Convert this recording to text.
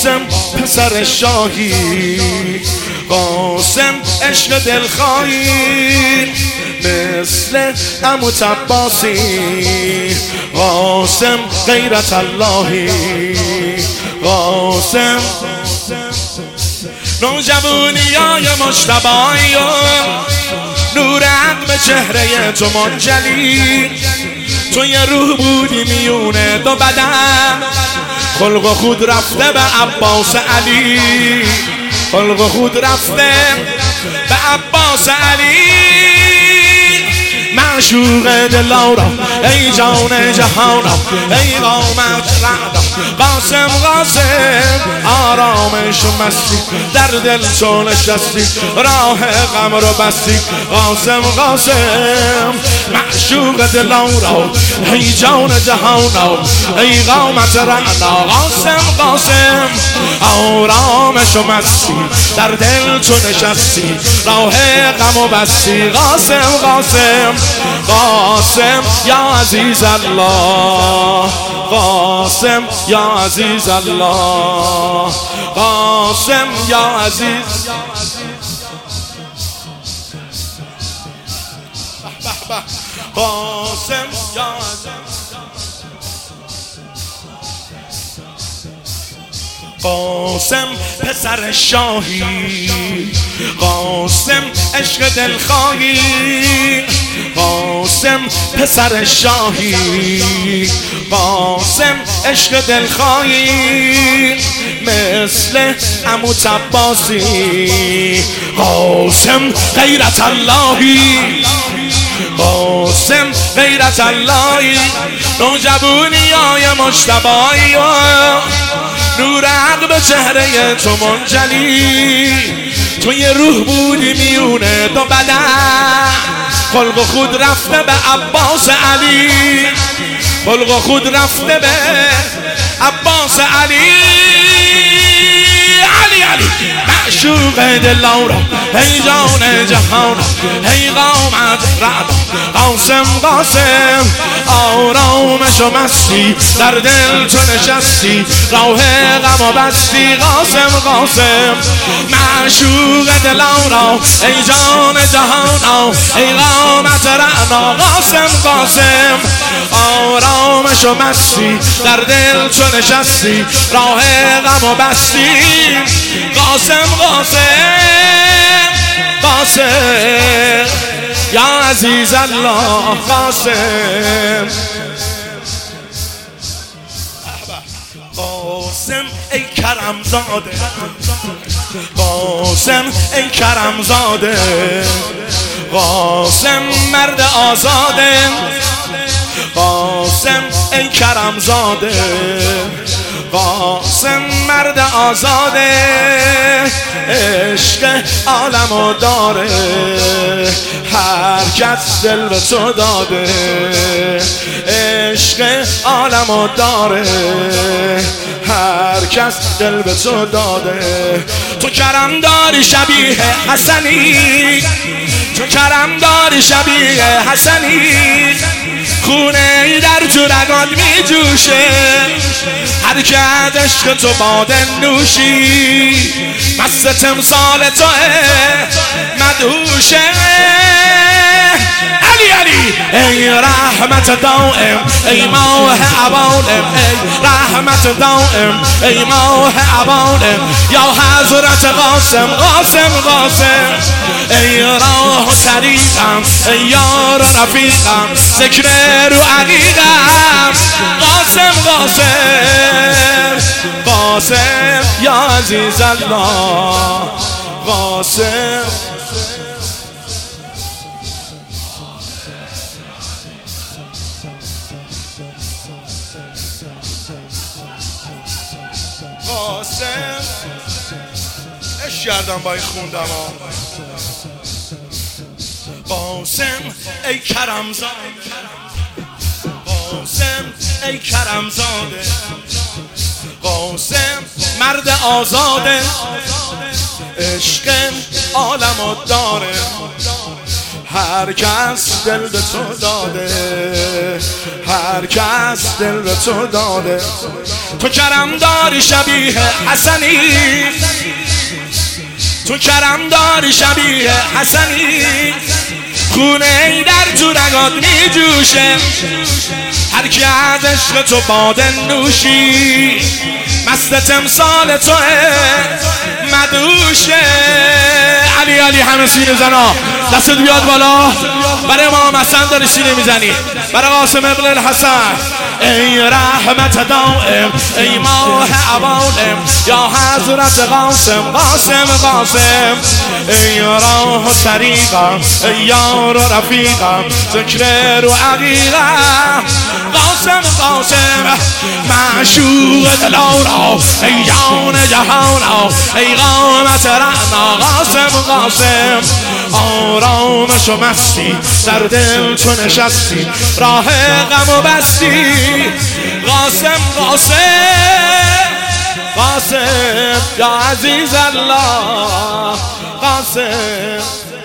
قاسم پسر شاهی، قاسم عشق دلخواهی مثل عمو عباسی، قاسم غیرت اللهی، قاسم نوجوانیای مجتبی و نور حق به چهره تو منجلی، تو یه روح بودی میونه دو بدن، خلق خود رفته به عباس علی، خلق خود رفته به عباس علی، معشوق دلارم ای جان جهانم ای قامت رعدم، قاسم قاسم آرامش و مستی در دل تو نشستی، راه غم رو بستی، قاسم قاسم معشوق دلارم ای جان جهانم ای قامت رعدم، قاسم قاسم آرامش و مستی در دل تو نشستی، راه غم و بستی، قاسم قاسم قاسم یا عزیز الله، قاسم یا عزیز الله، قاسم یا عزیز، قاسم یا قاسم پسر شاهی، قاسم عشق دلخواهی، قاسم پسر شاهی، قاسم عشق دلخواهی مثل عمو عباسی، قاسم غیرت اللهی، قاسم غیرت اللهی، نوجوانیای مجتبی و نور حق به چهره تو منجلی، تو یه روح بودی میونه دو بدن، خلق خود رفته به عباس علی، خلق خود رفته به عباس علی، علی علی معشوق دلارم ای جان جهانم ای قامت رعدم، قاسم قاسم آرامش و مستی در دل تو نشستی، راه غم و بستی، قاسم قاسم معشوق دلارم ای جان جهانم ای قامت رعدم، قاسم قاسم آرامش و مستی در دل تو نشستی، راه غم و بستی، قاسم قاسم قاسم یا عزیز الله، قاسم قاسم ای کرم زاده، قاسم ای کرم زاده، قاسم مرد آزاده، قاسم ای کرم زاده، قاسم مرد آزاده، عشق عالمو داره هر کس دل به تو داده، عشق عالمو داره هر کس دل به تو داده، تو کرم داری شبیه حسنی، تو کرم داری شبیه حسنی، خونه ای در تو رگات می جوشه، هر که از عشق تو باده نوشی، مست تمثال تو مدهوشه، علی علی ای رحمت دائم ای ماه عوالم، ای رحمت دائم ای ماه عوالم، یا حضرت قاسم قاسم قاسم ای راه و طریقم ای یار و رفیقم، ذکر رو عقیقم، قاسم قاسم قاسم یا عزیز الله، قاسم قاسم اش کردم با این خوندم ها، قاسم ای کرم زاده، قاسم ای کرم زاده، قاسم مرد آزاده، عشق عالمو داره هر کس دل به تو داده، هر کس دل به تو داده. تو کرم داری شبیه حسنی، تو کرم داری شبیه حسنی، خونه ای در تو رگات می جوشه، هر کی از عشق تو باده نوشی، مست تمثال توه مدوشه. علی علی همه سینه زنا، دستت بیاد بالا. برای امام حسن داری سینه میزنی، برای قاسم ابن الحسن. ای رحمت دائم، ای ماه عوالم، یا حضرت قاسم قاسم قاسم. ای راه و طریقم، ای یار و رفیقم، ذکر رو عقیقم. قاسم قاسم معشوق دلارا، ای جان جهانا، ای قامت رعنا. قاسم قاسم آرامش و مستی، در دل تو نشستی، راه غم و بستی. قاسم قاسم قاسم یا عزیز الله. قاسم